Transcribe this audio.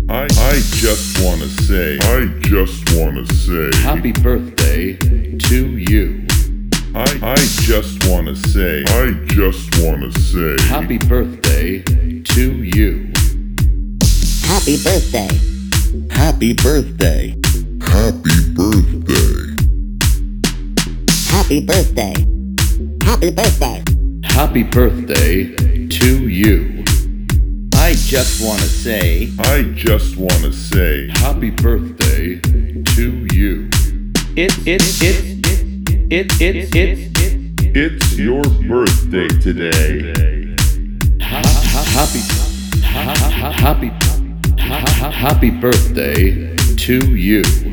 I just wanna say, happy birthday to you. I just wanna say, Happy birthday to you. Happy birthday. Happy birthday. happy birthday, Happy birthday. Happy birthday. Happy birthday to you. I just want to say, I just wanna say, Happy birthday to you. it's your birthday today. Happy birthday to you.